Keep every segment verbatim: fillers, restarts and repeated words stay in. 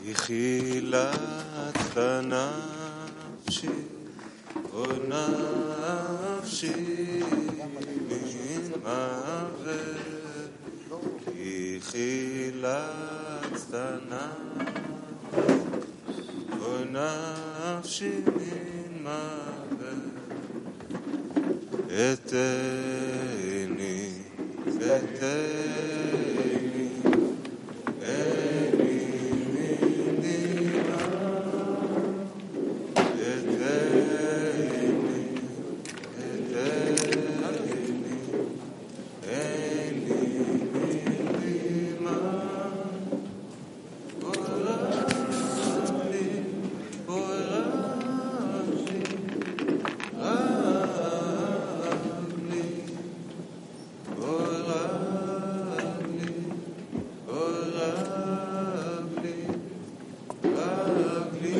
חילצת נפשי, או נפשי מן מוות, כי חילצת נפשי, או נפשי מן מוות, אתני, אתני, אתני מדינה, אתני, אתני, אתני מדינה, עולם לי, עולם לי, רב לי, עולם לי, עולם לי, רב לי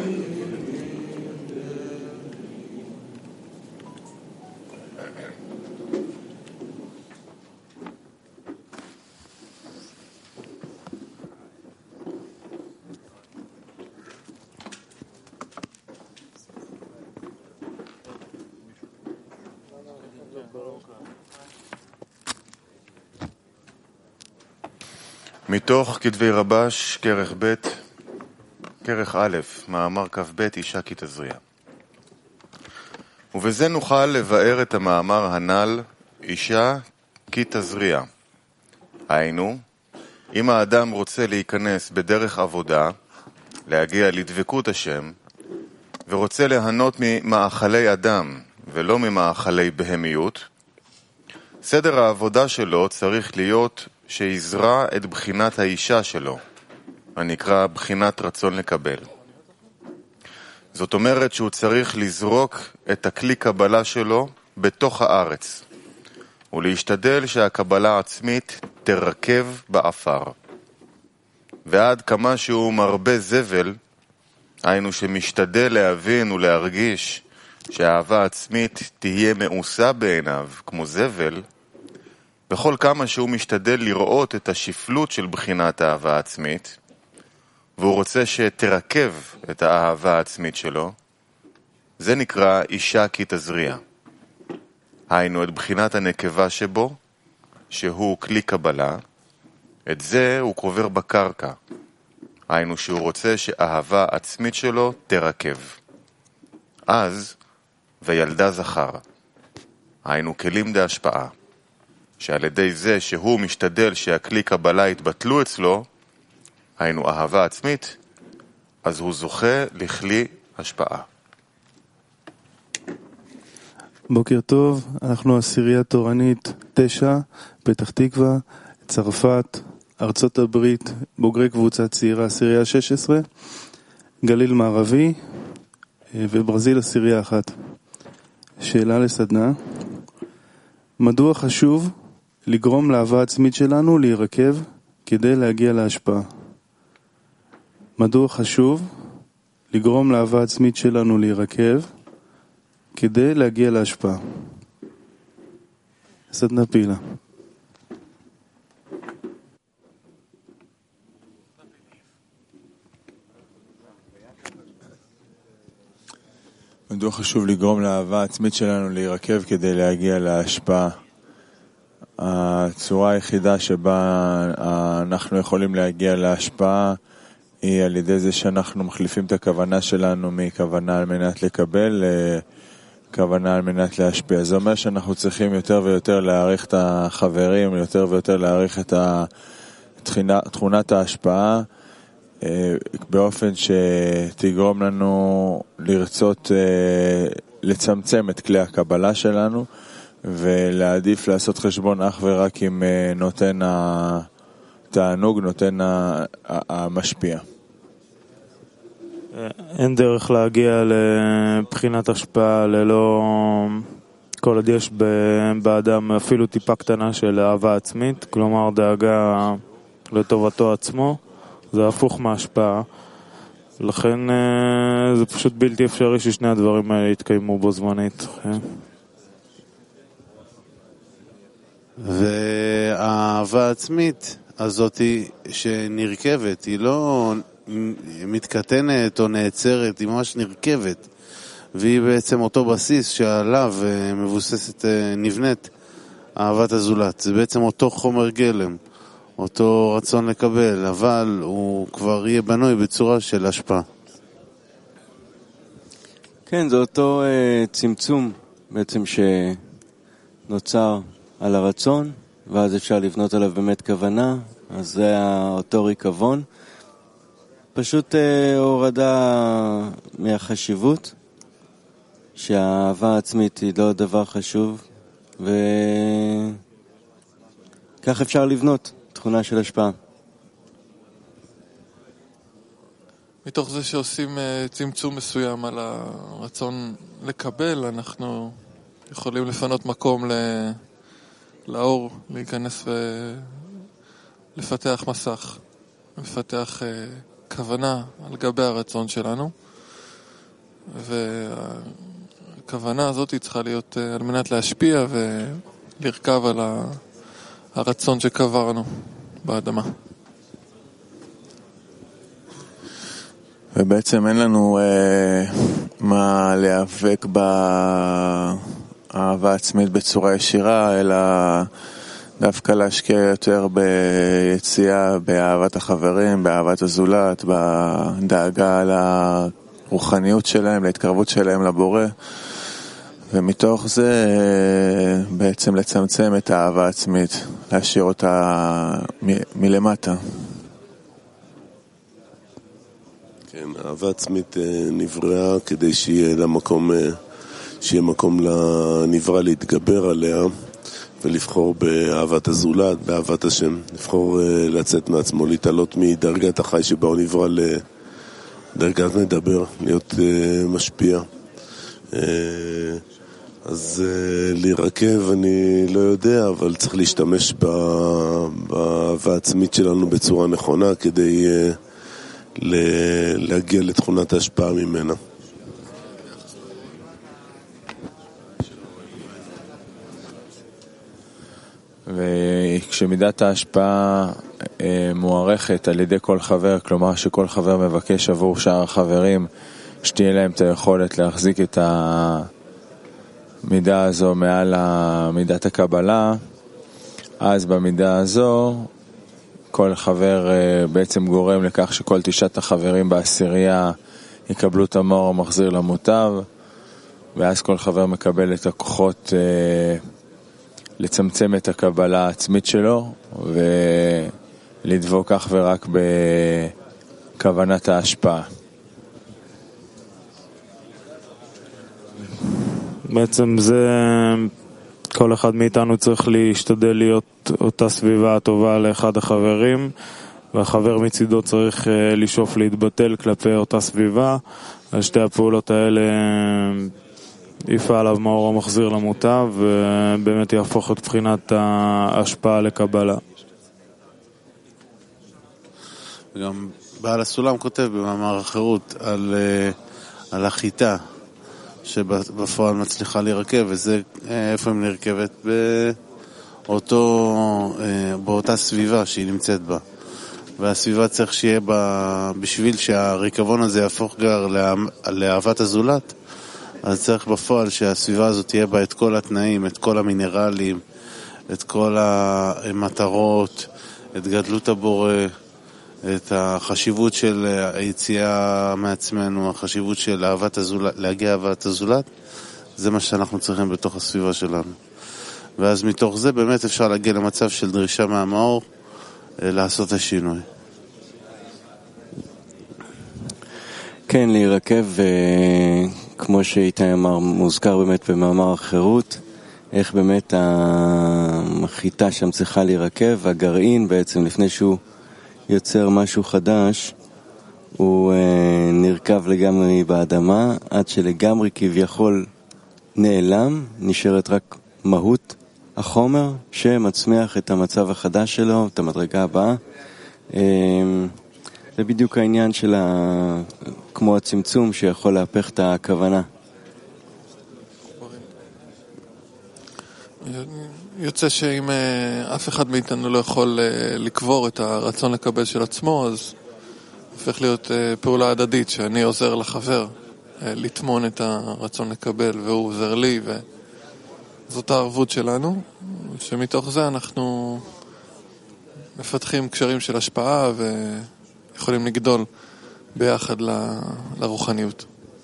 מתוך כתבי רבש, כרך ב', כרך א', מאמר כ"ב, אישה כי תזריע. ובזה נוכל לבאר את המאמר הנ"ל, אישה כי תזריע. היינו, אם האדם רוצה להיכנס בדרך עבודה, להגיע לדבקות השם, ורוצה ליהנות ממאכלי אדם ולא ממאכלי בהמיות, סדר העבודה שלו צריך להיות שיזרע את בחינת האישה שלו, הנקרא בחינת רצון לקבל. זאת אומרת שהוא צריך לזרוק את הכלי קבלה שלו בתוך הארץ, ולהשתדל שהקבלה העצמית תרכב באפר. ועד כמה שהוא מרבה זבל, היינו שמשתדל להבין ולהרגיש שהאהבה עצמית תהיה מאוסה בעיניו כמו זבל, בכל כמה שהוא משתדל לראות את השפלות של בחינת האהבה העצמית, והוא רוצה שתרכב את האהבה העצמית שלו, זה נקרא אישה כי תזריע. היינו את בחינת הנקבה שבו, שהוא כלי קבלה, את זה הוא קובר בקרקע. היינו שהוא רוצה שהאהבה עצמית שלו תרכב. אז, וילדה זכר. היינו כלים דה השפעה. שעל ידי זה שהוא משתדל שהכלי קבלה יתבטלו אצלו, היינו אהבה עצמית, אז הוא זוכה לכלי השפעה. בוקר טוב, אנחנו עשירייה תורנית תשע, פתח תקווה, צרפת, ארצות הברית, בוגרי קבוצה צעירה עשירייה שש עשרה, גליל מערבי וברזיל עשירייה אחת. שאלה לסדנה, מדוע חשוב לגרום לאהבה עצמית שלנו להירקב כדי להגיע להשפעה? מדוע חשוב לגרום לאהבה עצמית שלנו להירקב כדי להגיע להשפעה? סדנה פעילה. מדוע חשוב לגרום לאהבה עצמית שלנו להירקב כדי להגיע להשפעה? הצורה היחידה שבה אנחנו יכולים להגיע להשפעה היא על ידי זה שאנחנו מחליפים את הכוונה שלנו מכוונה על מנת לקבל לכוונה על מנת להשפיע. זה אומר שאנחנו צריכים יותר ויותר להעריך את החברים, יותר ויותר להעריך את תכונת ההשפעה, באופן שתגרום לנו לרצות לצמצם את כלי הקבלה שלנו, ולעדיף לעשות חשבון אך ורק עם נותן התענוג, נותן המשפיע. אין דרך להגיע לבחינת השפעה ללא כל עוד יש באדם אפילו טיפה קטנה של אהבה עצמית, כלומר דאגה לטובתו עצמו, זה הפוך מההשפעה. לכן זה פשוט בלתי אפשרי ששני הדברים האלה יתקיימו בו זמנית. והאהבה העצמית הזאת שנרכבת, היא לא מתקטנת או נעצרת, היא ממש נרכבת, והיא בעצם אותו בסיס שעליו מבוססת, נבנית אהבת הזולת. זה בעצם אותו חומר גלם, אותו רצון לקבל, אבל הוא כבר יהיה בנוי בצורה של השפעה. כן, זה אותו uh, צמצום בעצם שנוצר על הרצון, ואז אפשר לבנות עליו באמת כוונה, אז זה אותו ריקבון. פשוט uh, הורדה מהחשיבות, שהאהבה העצמית היא לא דבר חשוב, וכך אפשר לבנות תכונה של השפעה. מתוך זה שעושים צמצום מסוים על הרצון לקבל, אנחנו יכולים לפנות מקום לאור, להיכנס ולפתח מסך, לפתח כוונה על גבי הרצון שלנו, והכוונה הזאת צריכה להיות על מנת להשפיע ולרכב על הרצון שקברנו באדמה. ובעצם אין לנו אה, מה להיאבק באהבה עצמית בצורה ישירה, אלא דווקא להשקיע יותר ביציאה, באהבת החברים, באהבת הזולת, בדאגה לרוחניות שלהם, להתקרבות שלהם לבורא, ומתוך זה אה, בעצם לצמצם את האהבה העצמית, להשאיר אותה מ- מלמטה. כן, אהבה עצמית נבראה כדי שיהיה לה מקום, שיהיה מקום לנברא להתגבר עליה ולבחור באהבת הזולת, באהבת השם, לבחור לצאת מעצמו, להתעלות מדרגת החי שבה הוא נברא לדרגת מדבר, להיות משפיע. אז להירקב אני לא יודע, אבל צריך להשתמש באהבה עצמית שלנו בצורה נכונה כדי להגיע לתכונת ההשפעה ממנה. וכשמידת ההשפעה מוערכת על ידי כל חבר, כלומר שכל חבר מבקש עבור שאר החברים שתהיה להם את היכולת להחזיק את המידה הזו מעל מידת הקבלה, אז במידה הזו כל חבר בעצם גורם לכך שכל תשעת החברים בעשירייה יקבלו את המאור המחזיר למוטב, ואז כל חבר מקבל את הכוחות לצמצם את הקבלה העצמית שלו ולדבוק כך ורק בכוונת ההשפעה. בעצם זה כל אחד מאיתנו צריך להשתדל להיות אותה סביבה הטובה לאחד החברים, והחבר מצידו צריך לשאוף להתבטל כלפי אותה סביבה. על שתי הפעולות האלה יפעל עליו מאור המחזיר למוטב, ובאמת יהפוך את בחינת ההשפעה לקבלה. גם בעל הסולם כותב במאמר החירות על, על החיטה שבפועל מצליחה להירכב, וזה איפה היא נרכבת? באותו, באותה סביבה שהיא נמצאת בה. והסביבה צריך שיהיה בה, בשביל שהריקבון הזה יהפוך גר לאהבת הזולת, אז צריך בפועל שהסביבה הזאת תהיה בה את כל התנאים, את כל המינרלים, את כל המטרות, את גדלות הבורא, את החשיבות של היציאה מעצמנו, החשיבות של אהבת הזולת, להגיע אהבת הזולת, זה מה שאנחנו צריכים בתוך הסביבה שלנו. ואז מתוך זה באמת אפשר להגיע למצב של דרישה מהמאור, לעשות השינוי. כן, להירקב, כמו שאיתי אמר, מוזכר באמת במאמר החירות, איך באמת המחיטה שם צריכה להירקב, הגרעין בעצם לפני שהוא יוצר משהו חדש, הוא אה, נרכב לגמרי באדמה, עד שלגמרי כביכול נעלם, נשארת רק מהות החומר שמצמיח את המצב החדש שלו, את המדרגה הבאה. אה, זה בדיוק העניין של ה... כמו הצמצום שיכול להפך את הכוונה. יוצא שאם אף אחד מאיתנו לא יכול לקבור את הרצון לקבל של עצמו, אז הופך להיות פעולה הדדית, שאני עוזר לחבר לטמון את הרצון לקבל, והוא עוזר לי, וזאת הערבות שלנו, שמתוך זה אנחנו מפתחים קשרים של השפעה, ויכולים לגדול ביחד ל... לרוחניות.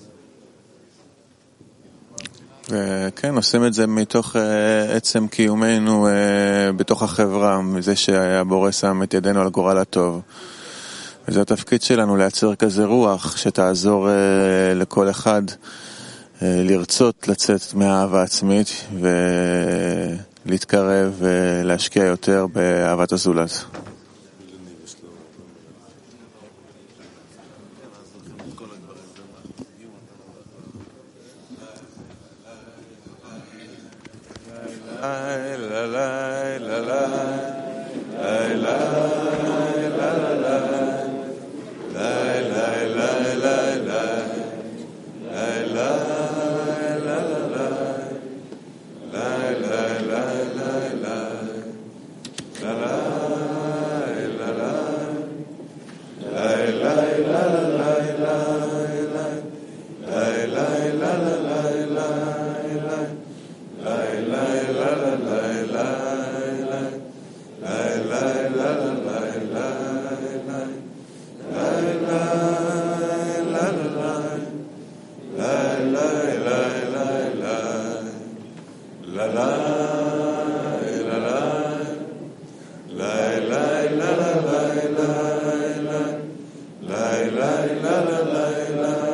וכן, עושים את זה מתוך עצם קיומנו בתוך החברה, מזה שהבורא שם את ידינו על גורל הטוב. וזה התפקיד שלנו לייצר כזה רוח שתעזור לכל אחד לרצות לצאת מהאהבה עצמית ולהתקרב ולהשקיע יותר באהבת הזולת. la la la la la